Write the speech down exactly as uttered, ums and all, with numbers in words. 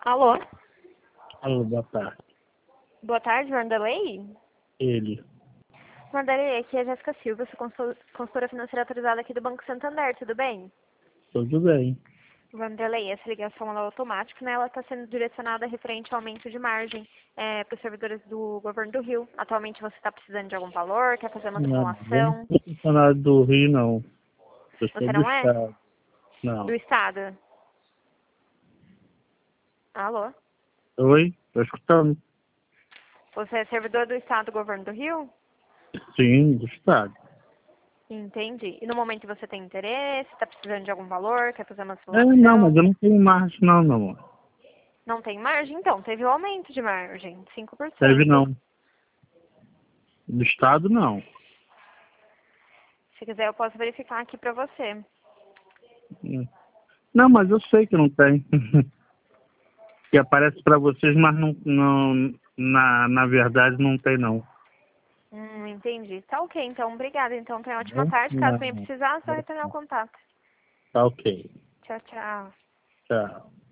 Alô? Alô, boa tarde. Boa tarde, Vanderlei? Ele. Vanderlei, aqui é a Jéssica Silva, sou consul- consultora financeira autorizada aqui do Banco Santander, tudo bem? Tudo bem. Vanderlei, essa ligação ela é automática, né? Ela está sendo direcionada referente ao aumento de margem é, para os servidores do governo do Rio. Atualmente você está precisando de algum valor, quer fazer uma Não, eu não simulação? sou funcionário do Rio, não. Eu sou Você do não é? Estado. Do Não. Estado? Alô? Oi? Tô escutando? Você é servidor do Estado do governo do Rio? Sim, do Estado. Entendi. E no momento você tem interesse, está precisando de algum valor, quer fazer uma É, não, mas simulação? eu não tenho margem, não, meu amor. Não tem margem? Então, teve um aumento de margem, cinco por Teve cento. não. Do Estado, não. Se quiser, eu posso verificar aqui pra você. Hum. Não, mas eu sei que não tem. Que aparece pra vocês, mas não, não, na, na verdade não tem, não. Hum, entendi. Tá ok, então. Obrigada. Então, tenha uma ótima Né? tarde. Caso venha Não. precisar, só retornar o contato. Tá ok. Tchau, tchau. Tchau.